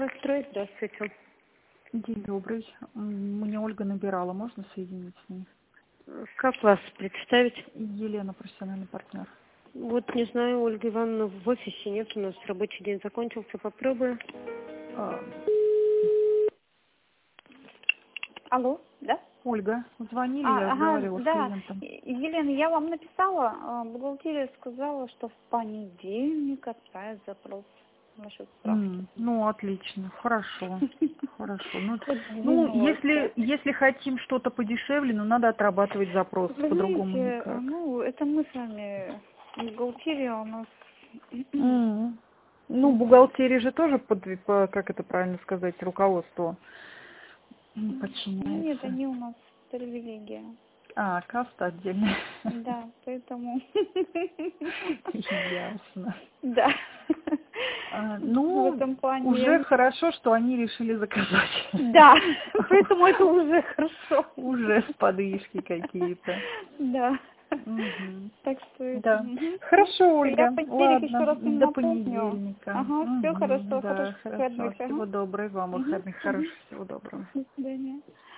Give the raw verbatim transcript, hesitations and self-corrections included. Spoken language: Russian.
Строй, здравствуйте. День добрый. М, Мне Ольга набирала, можно соединить с ней? Как вас представить? Елена, профессиональный партнер. Вот не знаю, Ольга Ивановна в офисе нет, у нас рабочий день закончился, попробую. А, Алло, да? Ольга, звонили, я А, ага, разговаривала с да. клиентом. Елена, я вам написала, а, бухгалтерия сказала, что в понедельник отправят запрос насчет справки. М, Ну, отлично, хорошо, хорошо. Ну, ну, Подвинулась, да? если, если хотим что-то подешевле, ну, надо отрабатывать запрос, Вы по-другому знаете, никак. ну, это мы с вами, бухгалтерия у нас... М. Ну, бухгалтерия же тоже, под, по- как это правильно сказать, руководство м, Нет, подчиняется. они у нас привилегия. А, каста отдельная. Да, поэтому... Ясно. Да. А, В ну, этом плане уже я... хорошо, что они решили заказать. Да, поэтому это уже хорошо. Уже с подвижки какие-то. Да. Мгм. Так что это... Да. мгм. Ну, Хорошо, я в Ольга. понедельник еще Ладно. раз им До напомню. понедельника. Ага, все Мгм. хорошо, Да, хороших выходных. хорошо. Ага. Всего доброго. Вам Угу, выходных угу. хороших. Всего доброго. До свидания.